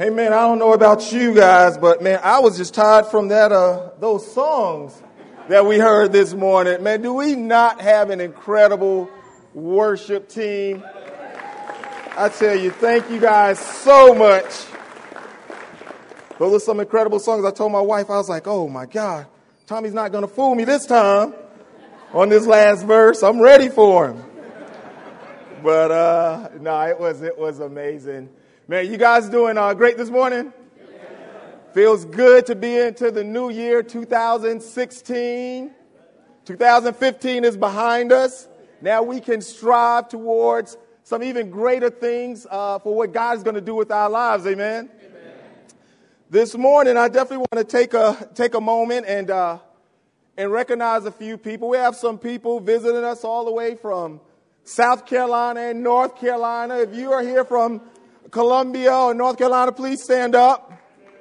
Hey man, I don't know about you guys, but man, I was just tired from those songs that we heard this morning. Man, do we not have an incredible worship team? I tell you, thank you guys so much. Those are some incredible songs. I told my wife, I was like, oh my God, Tommy's not going to fool me this time on this last verse. I'm ready for him. But no, it was amazing. Man, you guys doing great this morning? Feels good to be into the new year, 2016. 2015 is behind us. Now we can strive towards some even greater things for what God is going to do with our lives. Amen? This morning, I definitely want to take a moment and recognize a few people. We have some people visiting us all the way from South Carolina and North Carolina. If you are here from Columbia or North Carolina, please stand up.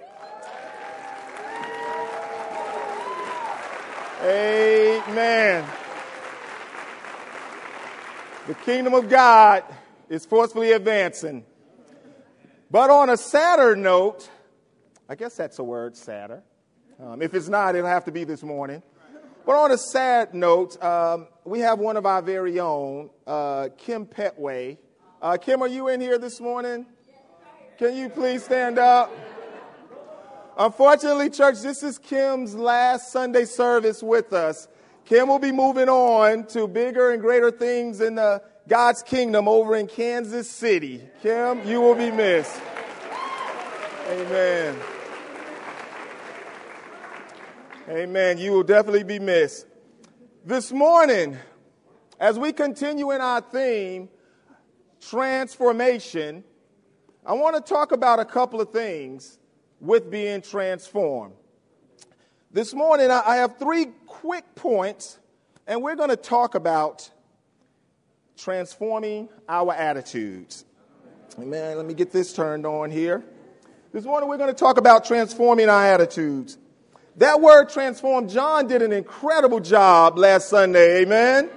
Amen. The kingdom of God is forcefully advancing. But on a sadder note, I guess that's a word, sadder. If it's not, it'll have to be this morning. But on a sad note, we have one of our very own, Kim Petway. Kim, are you in here this morning? Can you please stand up? Unfortunately, church, this is Kim's last Sunday service with us. Kim will be moving on to bigger and greater things in God's kingdom over in Kansas City. Kim, you will be missed. Amen. Amen. You will definitely be missed. This morning, as we continue in our theme, transformation, I want to talk about a couple of things with being transformed. This morning, I have 3 quick points, and we're going to talk about transforming our attitudes. Amen. Let me get this turned on here. This morning, we're going to talk about transforming our attitudes. That word transform, John did an incredible job last Sunday. Amen.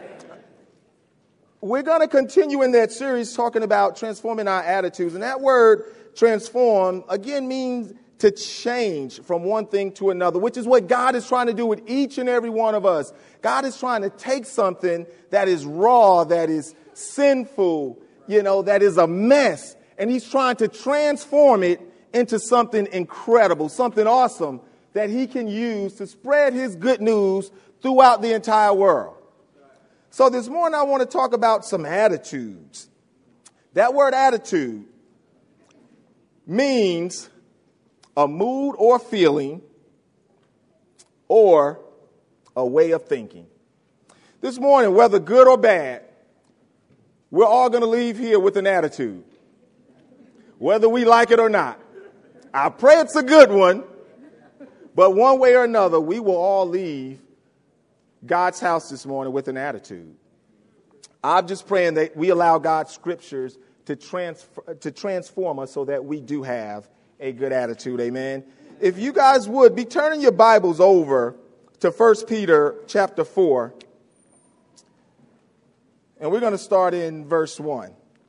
We're going to continue in that series talking about transforming our attitudes. And that word transform, again, means to change from one thing to another, which is what God is trying to do with each and every one of us. God is trying to take something that is raw, that is sinful, that is a mess, and he's trying to transform it into something incredible, something awesome that he can use to spread his good news throughout the entire world. So this morning, I want to talk about some attitudes. That word attitude means a mood or feeling or a way of thinking. This morning, whether good or bad, we're all going to leave here with an attitude, whether we like it or not. I pray it's a good one, but one way or another, we will all leave God's house this morning with an attitude. I'm just praying that we allow God's scriptures to transform us so that we do have a good attitude. Amen. If you guys would be turning your Bibles over to 1 Peter chapter 4. And we're going to start in verse 1.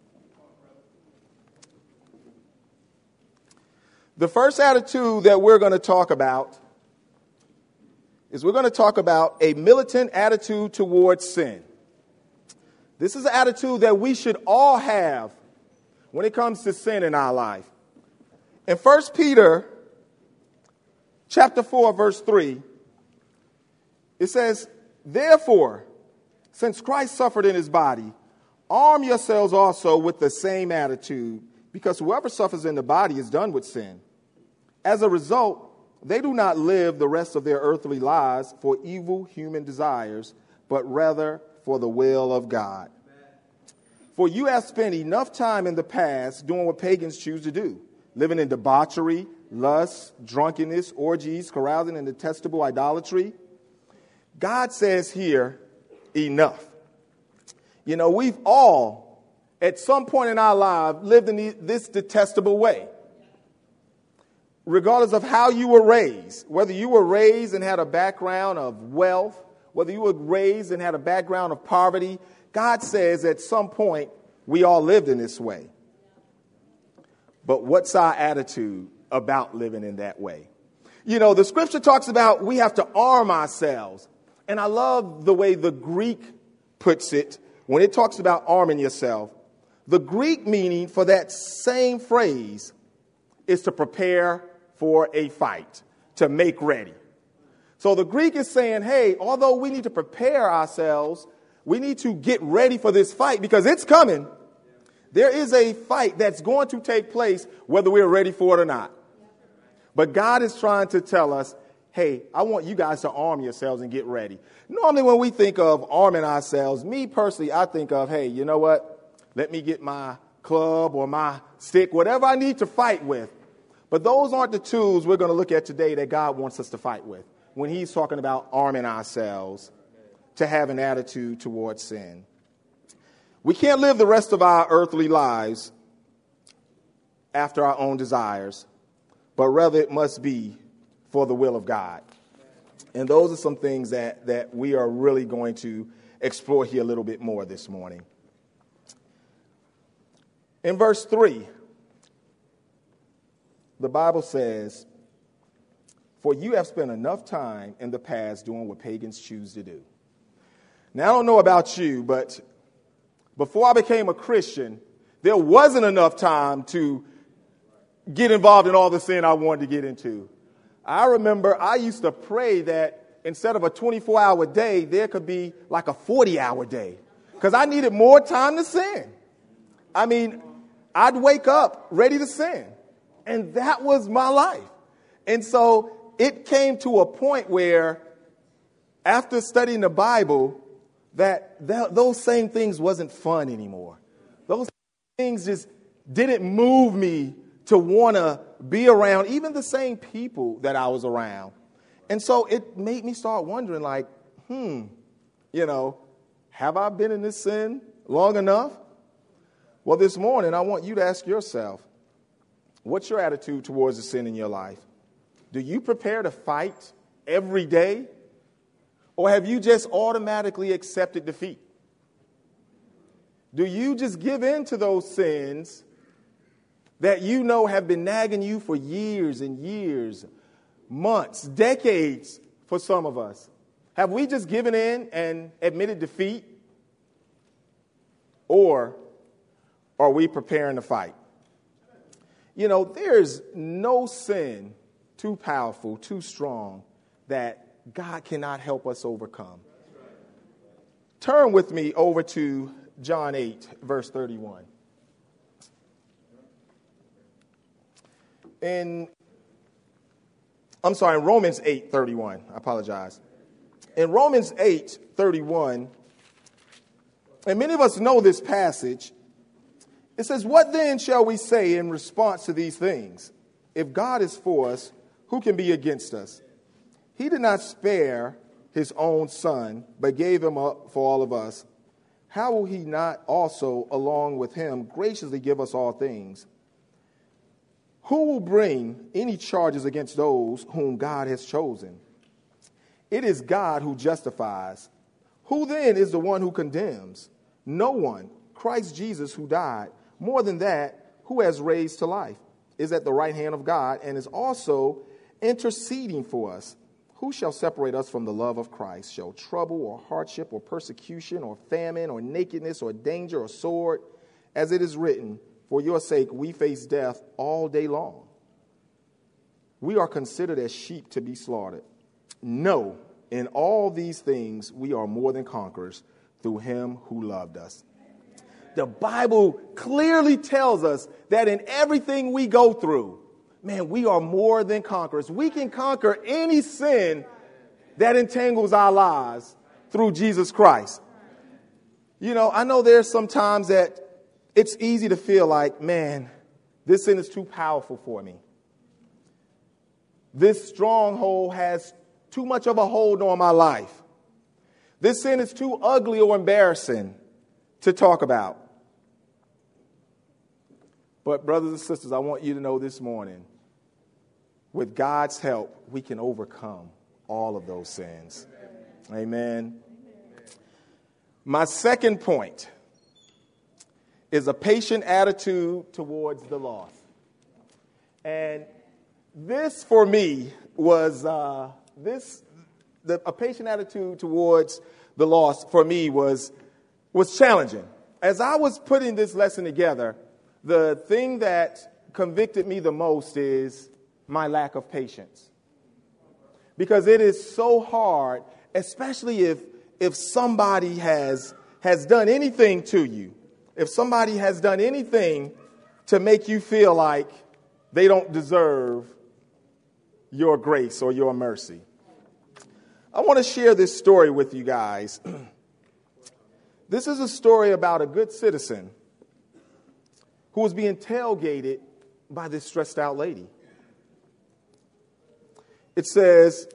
The first attitude that we're going to talk about is we're going to talk about a militant attitude towards sin. This is an attitude that we should all have when it comes to sin in our life. In 1 Peter chapter 4, verse 3, it says, therefore, since Christ suffered in his body, arm yourselves also with the same attitude, because whoever suffers in the body is done with sin. As a result, they do not live the rest of their earthly lives for evil human desires, but rather for the will of God. For you have spent enough time in the past doing what pagans choose to do, living in debauchery, lust, drunkenness, orgies, carousing, and detestable idolatry. God says here, enough. We've all, at some point in our life, lived in this detestable way. Regardless of how you were raised, whether you were raised and had a background of wealth, whether you were raised and had a background of poverty, God says at some point we all lived in this way. but what's our attitude about living in that way? You know, the scripture talks about we have to arm ourselves. And I love the way the Greek puts it when it talks about arming yourself. The Greek meaning for that same phrase is to prepare for a fight, to make ready. So the Greek is saying, hey, although we need to prepare ourselves, we need to get ready for this fight because it's coming. There is a fight that's going to take place whether we're ready for it or not. But God is trying to tell us, hey, I want you guys to arm yourselves and get ready. Normally when we think of arming ourselves, me personally, I think of, hey, you know what? Let me get my club or my stick, whatever I need to fight with. But those aren't the tools we're going to look at today that God wants us to fight with when he's talking about arming ourselves to have an attitude towards sin. We can't live the rest of our earthly lives after our own desires, but rather it must be for the will of God. And those are some things that we are really going to explore here a little bit more this morning. In verse 3, the Bible says, "For you have spent enough time in the past doing what pagans choose to do." Now, I don't know about you, but before I became a Christian, there wasn't enough time to get involved in all the sin I wanted to get into. I remember I used to pray that instead of a 24-hour day, there could be like a 40-hour day because I needed more time to sin. I mean, I'd wake up ready to sin, and that was my life. And so it came to a point where after studying the Bible, those same things wasn't fun anymore. Those things just didn't move me to want to be around even the same people that I was around. And so it made me start wondering like, have I been in this sin long enough? Well, this morning, I want you to ask yourself, what's your attitude towards the sin in your life? Do you prepare to fight every day? Or have you just automatically accepted defeat? Do you just give in to those sins that you know have been nagging you for years and years, months, decades for some of us? Have we just given in and admitted defeat? Or are we preparing to fight? You know, there's no sin too powerful, too strong that God cannot help us overcome. Turn with me over to John 8, verse 31. In Romans 8:31. I apologize. In Romans 8:31, and many of us know this passage, it says, "What then shall we say in response to these things? If God is for us, who can be against us? He did not spare his own son, but gave him up for all of us. How will he not also, along with him, graciously give us all things? Who will bring any charges against those whom God has chosen? It is God who justifies. Who then is the one who condemns? No one. Christ Jesus, who died. More than that, who has raised to life, is at the right hand of God and is also interceding for us. Who shall separate us from the love of Christ? Shall trouble or hardship or persecution or famine or nakedness or danger or sword? As it is written, for your sake we face death all day long. We are considered as sheep to be slaughtered. No, in all these things we are more than conquerors through him who loved us." The Bible clearly tells us that in everything we go through, man, we are more than conquerors. We can conquer any sin that entangles our lives through Jesus Christ. You know, I know there's some times that it's easy to feel like, man, this sin is too powerful for me. This stronghold has too much of a hold on my life. This sin is too ugly or embarrassing to talk about. But brothers and sisters, I want you to know this morning, with God's help, we can overcome all of those sins. Amen. My second point is a patient attitude towards the lost. And this, for me, was a patient attitude towards the lost, for me, was challenging. As I was putting this lesson together, the thing that convicted me the most is my lack of patience. Because it is so hard, especially if somebody has done anything to you, if somebody has done anything to make you feel like they don't deserve your grace or your mercy. I want to share this story with you guys. This is a story about a good citizen who was being tailgated by this stressed out lady. It says,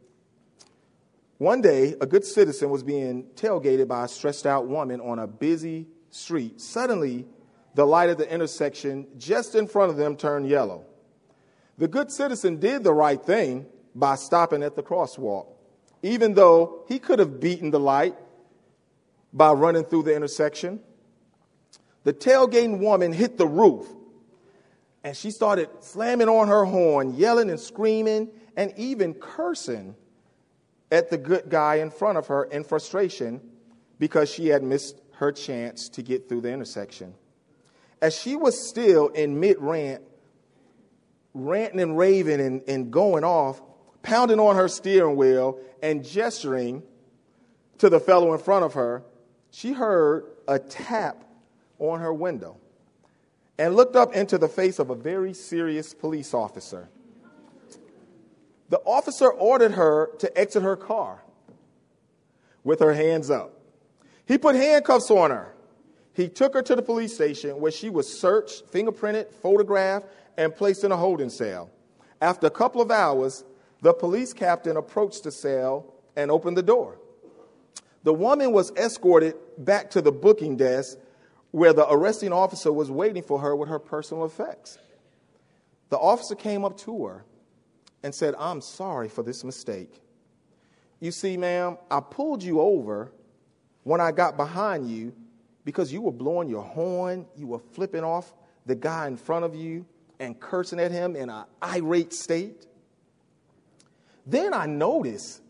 one day, a good citizen was being tailgated by a stressed out woman on a busy street. Suddenly, the light at the intersection just in front of them turned yellow. The good citizen did the right thing by stopping at the crosswalk, even though he could have beaten the light by running through the intersection. The tailgating woman hit the roof, and she started slamming on her horn, yelling and screaming, and even cursing at the good guy in front of her in frustration because she had missed her chance to get through the intersection. As she was still in mid-rant, ranting and raving and going off, pounding on her steering wheel and gesturing to the fellow in front of her, she heard a tap on her window and looked up into the face of a very serious police officer. The officer ordered her to exit her car with her hands up. He put handcuffs on her. He took her to the police station where she was searched, fingerprinted, photographed, and placed in a holding cell. After a couple of hours, the police captain approached the cell and opened the door. The woman was escorted back to the booking desk where the arresting officer was waiting for her with her personal effects. The officer came up to her and said, "I'm sorry for this mistake. You see, ma'am, I pulled you over when I got behind you because you were blowing your horn, you were flipping off the guy in front of you and cursing at him in an irate state. Then I noticed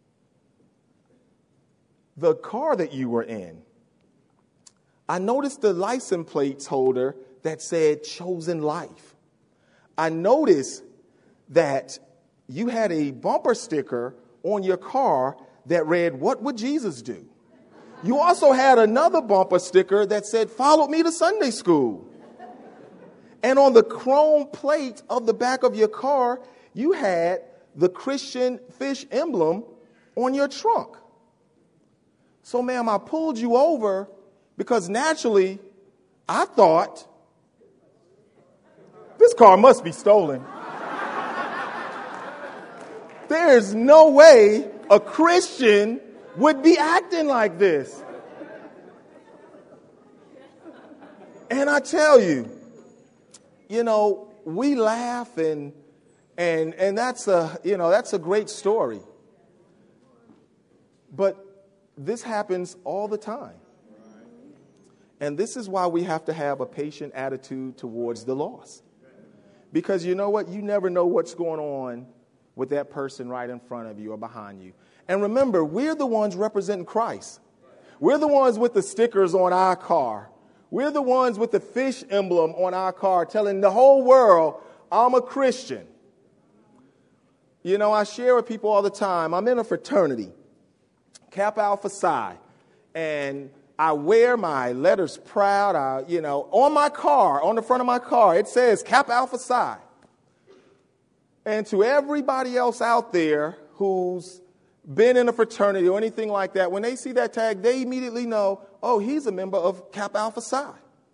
the car that you were in. I noticed the license plate holder that said Chosen Life. I noticed that you had a bumper sticker on your car that read, 'What would Jesus do?' You also had another bumper sticker that said, 'Follow me to Sunday school.' And on the chrome plate of the back of your car, you had the Christian fish emblem on your trunk. So, ma'am, I pulled you over because naturally I thought this car must be stolen. There's no way a Christian would be acting like this." And I tell you, we laugh and that's a great story. But this happens all the time. And this is why we have to have a patient attitude towards the lost. Because you know what? You never know what's going on with that person right in front of you or behind you. And remember, we're the ones representing Christ. We're the ones with the stickers on our car. We're the ones with the fish emblem on our car telling the whole world, I'm a Christian. I share with people all the time, I'm in a fraternity, Kappa Alpha Psi, and I wear my letters proud. On my car, on the front of my car, it says Kappa Alpha Psi. And to everybody else out there who's been in a fraternity or anything like that, when they see that tag, they immediately know, oh, he's a member of Kappa Alpha Psi.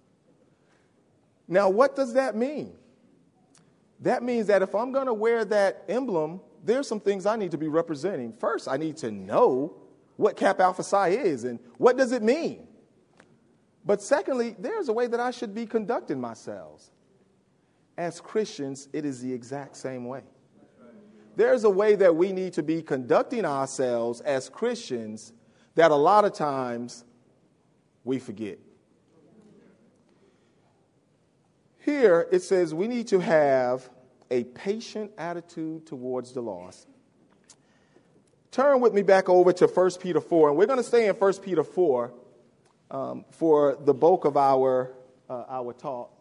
Now, what does that mean? That means that if I'm going to wear that emblem, there's some things I need to be representing. First, I need to know what Kappa Alpha Psi is and what does it mean. But secondly, there's a way that I should be conducting myself. As Christians, it is the exact same way. There's a way that we need to be conducting ourselves as Christians that a lot of times we forget. Here it says we need to have a patient attitude towards the lost. Turn with me back over to 1 Peter 4, and we're going to stay in 1 Peter 4 for the bulk of our talk.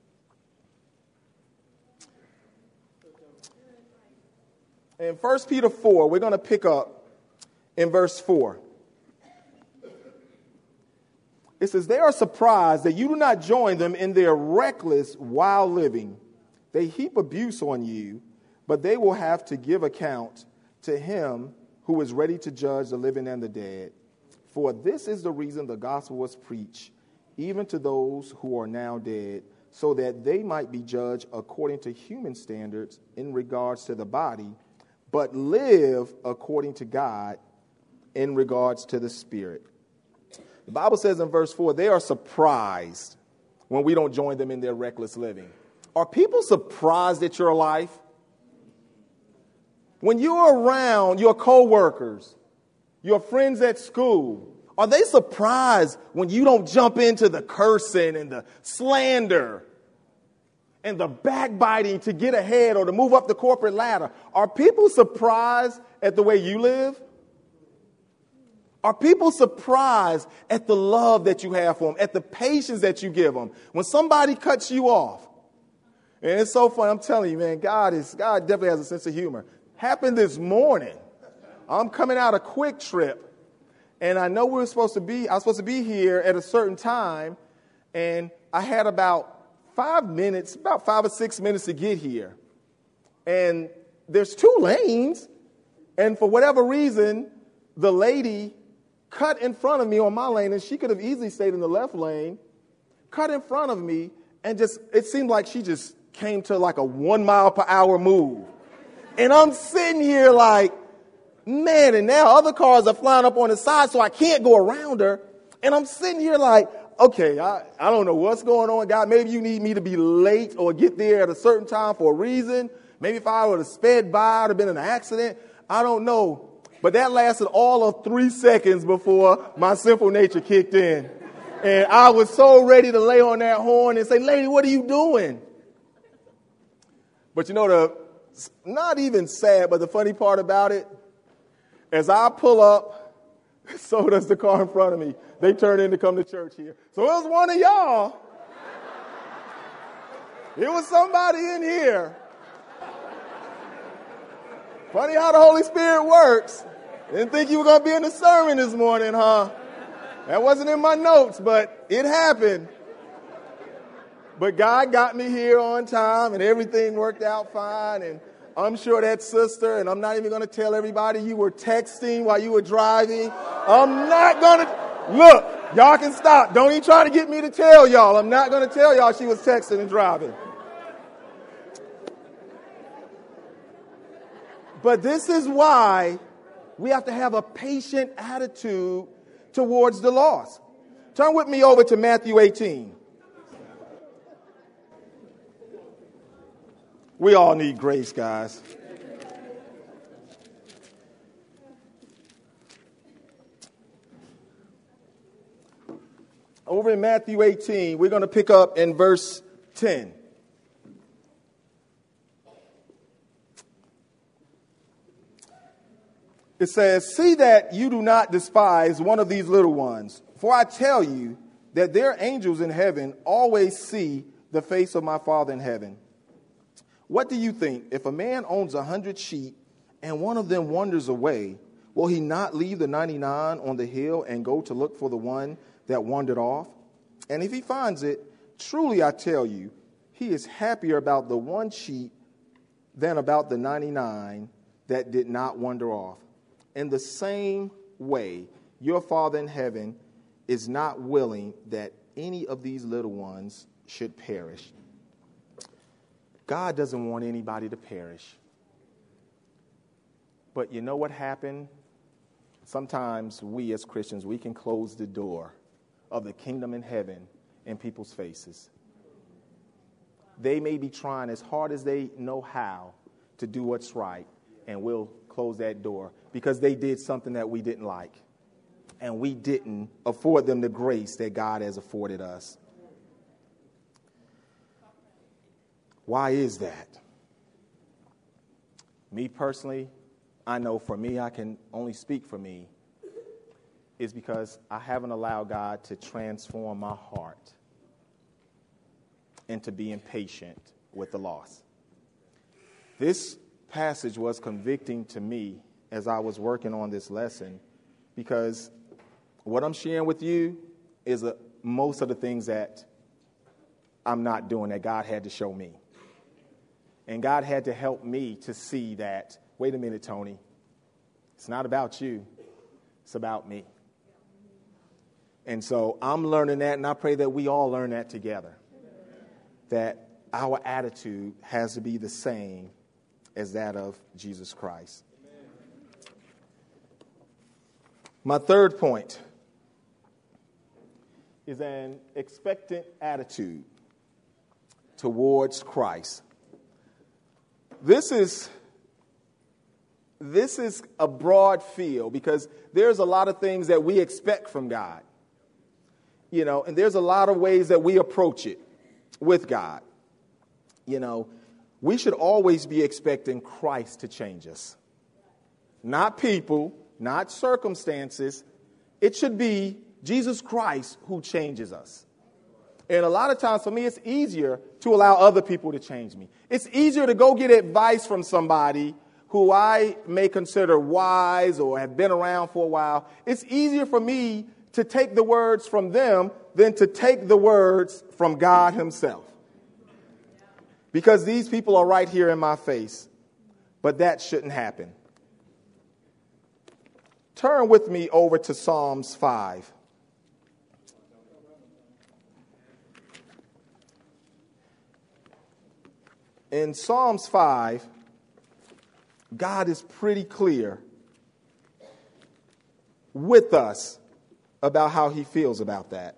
In 1 Peter 4, we're going to pick up in verse 4. It says, they are surprised that you do not join them in their reckless, wild living. They heap abuse on you, but they will have to give account to him who is ready to judge the living and the dead. For this is the reason the gospel was preached, even to those who are now dead, so that they might be judged according to human standards in regards to the body, but live according to God in regards to the spirit. The Bible says in verse 4, they are surprised when we don't join them in their reckless living. Are people surprised at your life? When you're around your coworkers, your friends at school, are they surprised when you don't jump into the cursing and the slander and the backbiting to get ahead or to move up the corporate ladder? Are people surprised at the way you live? Are people surprised at the love that you have for them, at the patience that you give them? When somebody cuts you off, and it's so fun, I'm telling you, man, God definitely has a sense of humor. Happened this morning. I'm coming out a quick trip, and I know I was supposed to be here at a certain time, and I had about 5 or 6 minutes to get here. And there's 2 lanes, and for whatever reason, the lady cut in front of me on my lane, and she could have easily stayed in the left lane, cut in front of me, and it seemed like she just came to like a 1 mile per hour move. And I'm sitting here like, man, and now other cars are flying up on the side, so I can't go around her. And I'm sitting here like, okay, I don't know what's going on, God. Maybe you need me to be late or get there at a certain time for a reason. Maybe if I would have sped by, I'd have been in an accident. I don't know. But that lasted all of 3 seconds before my sinful nature kicked in. And I was so ready to lay on that horn and say, lady, what are you doing? But you know, not even sad, but the funny part about it, as I pull up, so does the car in front of me. They turn in to come to church here. So it was one of y'all. It was somebody in here. Funny how the Holy Spirit works. Didn't think you were going to be in the sermon this morning, huh? That wasn't in my notes, but it happened. But God got me here on time, and everything worked out fine. And I'm sure that sister, and I'm not even going to tell everybody you were texting while you were driving. I'm not going to. Look, y'all can stop. Don't even try to get me to tell y'all. I'm not going to tell y'all she was texting and driving. But this is why we have to have a patient attitude towards the lost. Turn with me over to Matthew 18. We all need grace, guys. Over in Matthew 18, we're going to pick up in verse 10. It says, see that you do not despise one of these little ones, for I tell you that their angels in heaven always see the face of my Father in heaven. What do you think? If a man owns 100 sheep and one of them wanders away, will he not leave the 99 on the hill and go to look for the one that wandered off? And if he finds it, truly I tell you, he is happier about the one sheep than about the 99 that did not wander off. In the same way, your Father in heaven is not willing that any of these little ones should perish. God doesn't want anybody to perish. But you know what happened? Sometimes we as Christians, we can close the door of the kingdom in heaven in people's faces. They may be trying as hard as they know how to do what's right, and we'll close that door because they did something that we didn't like, and we didn't afford them the grace that God has afforded us. Why is that? Me personally, I know for me, I can only speak for me, is because I haven't allowed God to transform my heart into being patient with the lost. This passage was convicting to me as I was working on this lesson, because what I'm sharing with you is most of the things that I'm not doing that God had to show me. And God had to help me to see that, wait a minute, Tony, it's not about you, it's about me. And so I'm learning that, and I pray that we all learn that together, that our attitude has to be the same as that of Jesus Christ. My third point is an expectant attitude towards Christ. This is a broad field because there's a lot of things that we expect from God. And there's a lot of ways that we approach it with God. We should always be expecting Christ to change us. Not people, not circumstances. It should be Jesus Christ who changes us. And a lot of times for me, it's easier to allow other people to change me. It's easier to go get advice from somebody who I may consider wise or have been around for a while. It's easier for me to take the words from them than to take the words from God himself. Because these people are right here in my face. But that shouldn't happen. Turn with me over to Psalms 5. In Psalms 5, God is pretty clear with us about how he feels about that.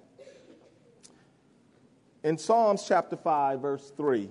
In Psalms chapter 5, verse 3,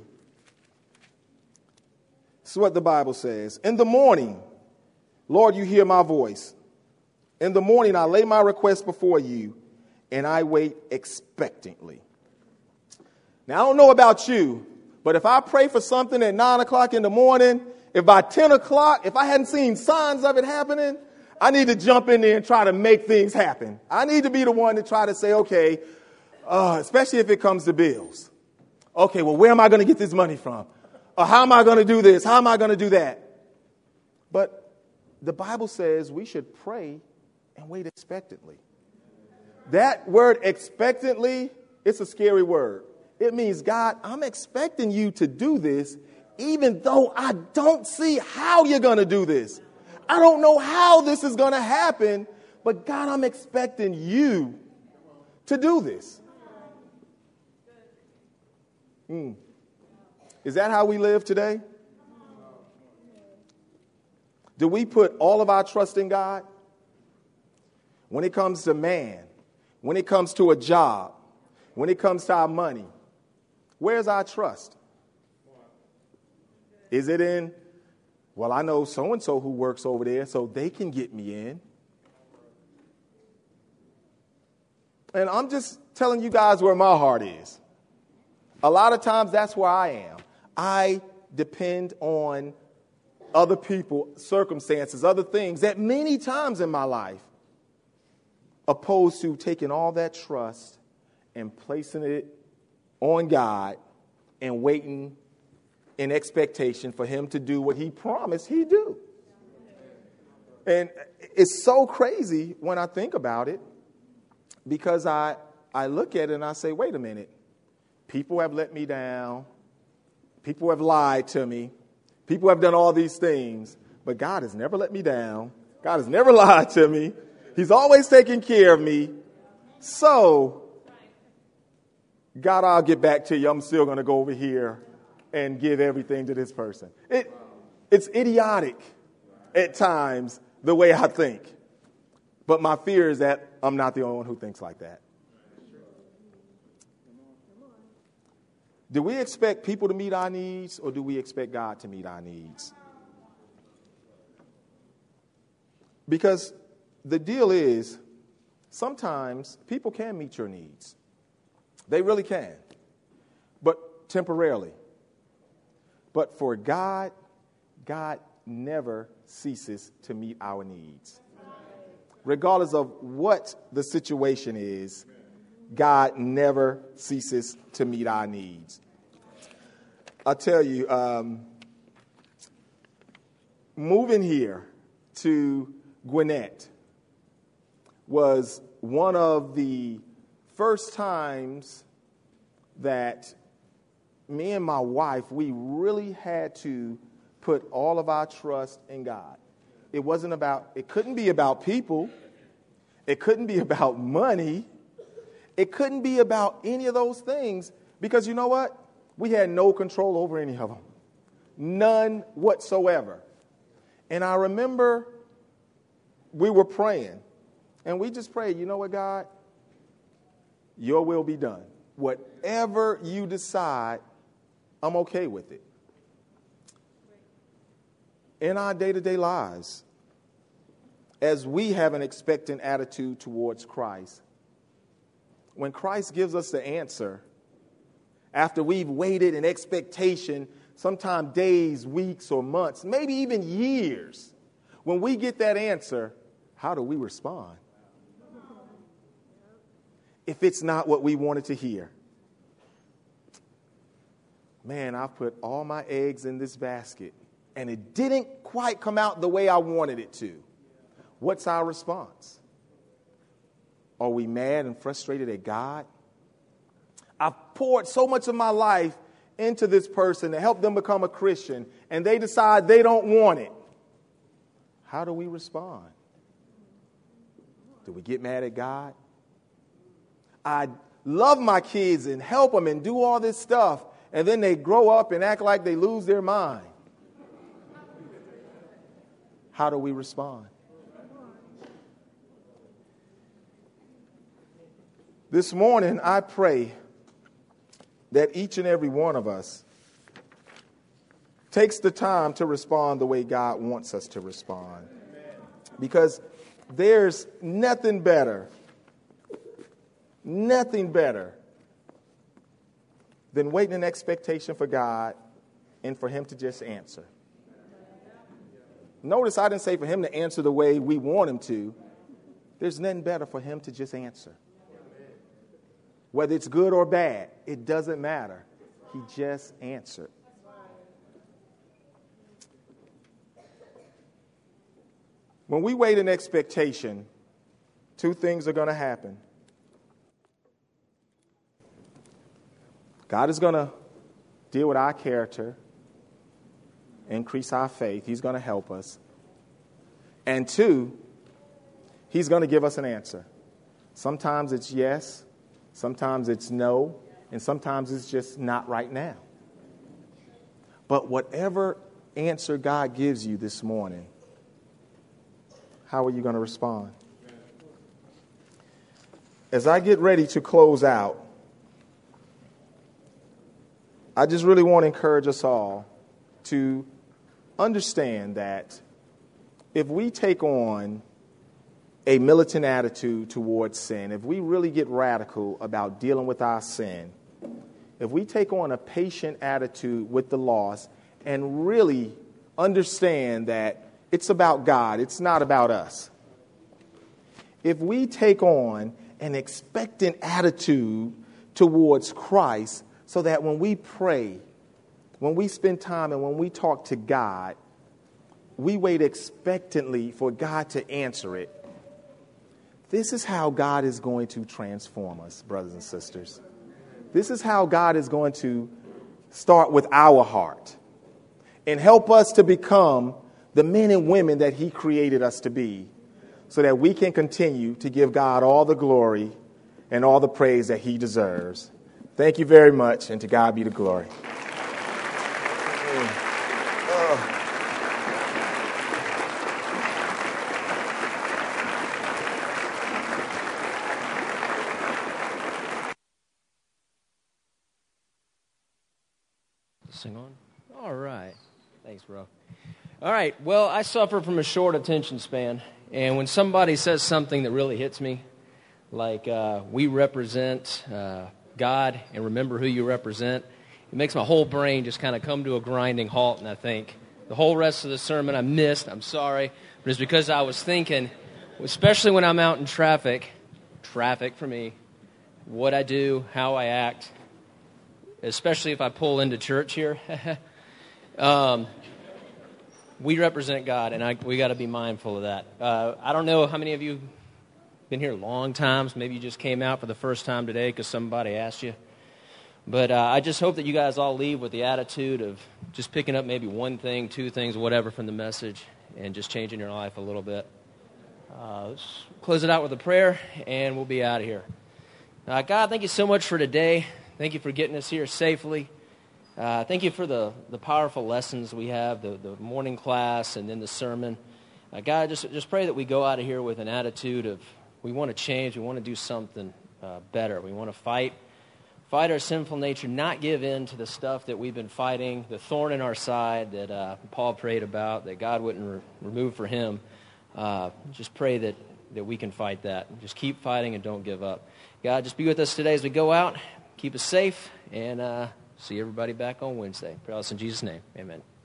this is what the Bible says. In the morning, Lord, you hear my voice. In the morning, I lay my request before you, and I wait expectantly. Now, I don't know about you, but if I pray for something at 9 o'clock in the morning, if by 10 o'clock, if I hadn't seen signs of it happening, I need to jump in there and try to make things happen. I need to be the one to try to say, okay, especially if it comes to bills. Okay, well, where am I going to get this money from? Or how am I going to do this? How am I going to do that? But the Bible says we should pray and wait expectantly. That word expectantly, it's a scary word. It means, God, I'm expecting you to do this, even though I don't see how you're going to do this. I don't know how this is going to happen, but God, I'm expecting you to do this. Is that how we live today? Do we put all of our trust in God? When it comes to man, when it comes to a job, when it comes to our money, where's our trust? Is it in, well, I know so-and-so who works over there, so they can get me in. And I'm just telling you guys where my heart is. A lot of times that's where I am. I depend on other people, circumstances, other things that many times in my life, opposed to taking all that trust and placing it on God and waiting in expectation for him to do what he promised he'd do. And it's so crazy when I think about it, because I look at it and I say, wait a minute. People have let me down. People have lied to me. People have done all these things. But God has never let me down. God has never lied to me. He's always taken care of me. So, God, I'll get back to you. I'm still going to go over here and give everything to this person. It's idiotic at times, the way I think. But my fear is that I'm not the only one who thinks like that. Do we expect people to meet our needs, or do we expect God to meet our needs? Because the deal is, sometimes people can meet your needs. They really can, but temporarily. But for God, God never ceases to meet our needs. Regardless of what the situation is, God never ceases to meet our needs. I'll tell you, moving here to Gwinnett was one of the first times that me and my wife, we really had to put all of our trust in God. It couldn't be about people. It couldn't be about money. It couldn't be about any of those things because you know what? We had no control over any of them. None whatsoever. And I remember we were praying and we just prayed, you know what, God? Your will be done. Whatever you decide, I'm okay with it. In our day-to-day lives, as we have an expectant attitude towards Christ, when Christ gives us the answer, after we've waited in expectation, sometimes days, weeks, or months, maybe even years, when we get that answer, how do we respond? If it's not what we wanted to hear. Man, I've put all my eggs in this basket, and it didn't quite come out the way I wanted it to. What's our response? Are we mad and frustrated at God? I've poured so much of my life into this person to help them become a Christian, and they decide they don't want it. How do we respond? Do we get mad at God? I love my kids and help them and do all this stuff, and then they grow up and act like they lose their mind. How do we respond? This morning, I pray that each and every one of us takes the time to respond the way God wants us to respond. Because there's nothing better than waiting in expectation for God and for him to just answer. Notice I didn't say for him to answer the way we want him to. There's nothing better for him to just answer. Whether it's good or bad, it doesn't matter. He just answered. When we wait in expectation, two things are going to happen. God is going to deal with our character, increase our faith. He's going to help us. And two, he's going to give us an answer. Sometimes it's yes. Sometimes it's no, and sometimes it's just not right now. But whatever answer God gives you this morning, how are you going to respond? As I get ready to close out, I just really want to encourage us all to understand that if we take on a militant attitude towards sin, if we really get radical about dealing with our sin, if we take on a patient attitude with the lost and really understand that it's about God, it's not about us. If we take on an expectant attitude towards Christ so that when we pray, when we spend time and when we talk to God, we wait expectantly for God to answer it. This is how God is going to transform us, brothers and sisters. This is how God is going to start with our heart and help us to become the men and women that he created us to be so that we can continue to give God all the glory and all the praise that he deserves. Thank you very much, and to God be the glory. Sing on. All right. Thanks, bro. All right. Well, I suffer from a short attention span. And when somebody says something that really hits me, like we represent God and remember who you represent, it makes my whole brain just kind of come to a grinding halt. And I think, the whole rest of the sermon I missed. I'm sorry. But it's because I was thinking, especially when I'm out in traffic for me, what I do, how I act, especially if I pull into church here. We represent God, and we got to be mindful of that. I don't know how many of you have been here long times. Maybe you just came out for the first time today because somebody asked you. But I just hope that you guys all leave with the attitude of just picking up maybe one thing, two things, whatever from the message, and just changing your life a little bit. Let's close it out with a prayer, and we'll be out of here. God, thank you so much for today. Thank you for getting us here safely. Thank you for the powerful lessons we have, the morning class and then the sermon. God, just pray that we go out of here with an attitude of we want to change, we want to do something better. We want to fight our sinful nature, not give in to the stuff that we've been fighting, the thorn in our side that Paul prayed about, that God wouldn't remove for him. Just pray that we can fight that. Just keep fighting and don't give up. God, just be with us today as we go out. Keep us safe, and see everybody back on Wednesday. Pray all this in Jesus' name. Amen.